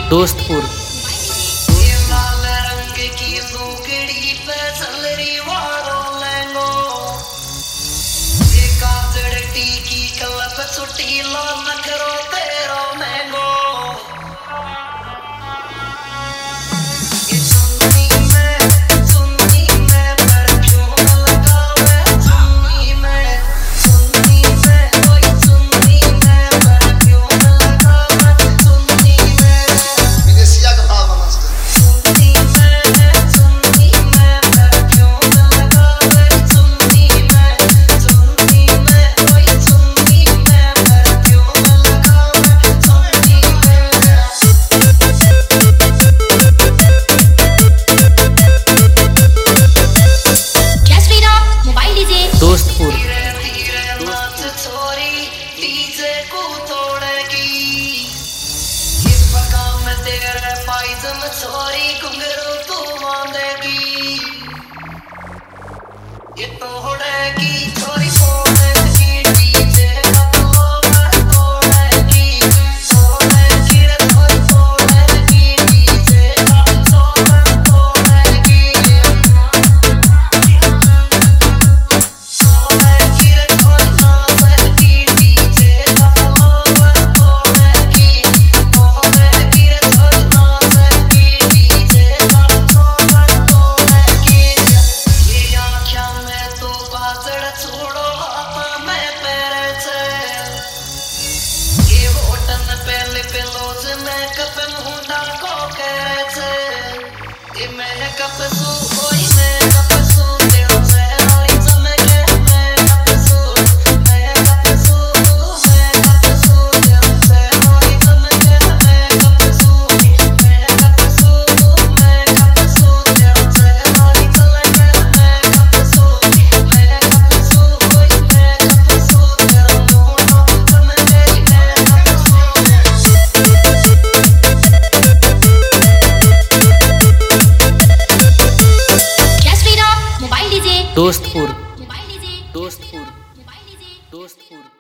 दोस्तपुर। लाल रंग की सूखड़ी पे चलरी वारो लेंगो काजड़ टीकी कलब छुट्टी लो नखरो तेरो महंगो दोस्तपुर। छोरी कुंगरू तू मांदेगी ये तोड़ेगी छोरी तोड़ेगी डीजे दोस्तपुर। दोस्तपुर। दोस्तपुर।